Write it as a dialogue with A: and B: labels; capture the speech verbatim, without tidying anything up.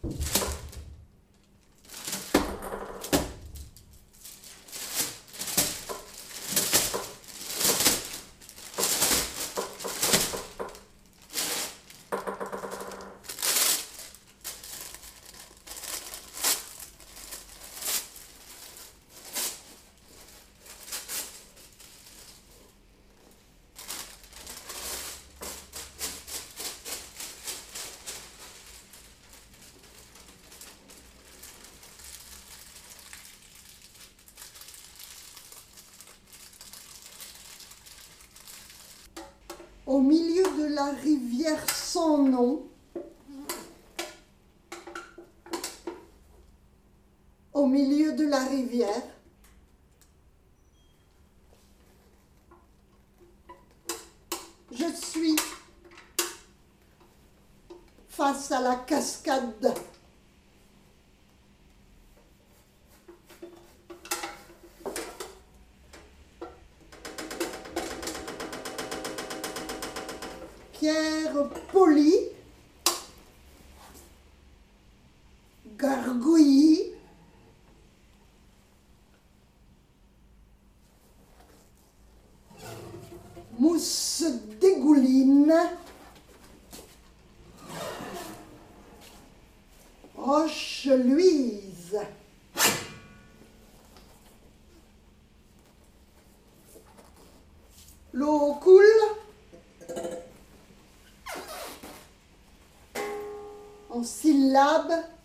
A: Au milieu de la rivière sans nom, au milieu de la rivière, je suis face à la cascade. Pierre polie, gargouillis, mousse dégouline, roche luise. L'eau coule. En syllabes,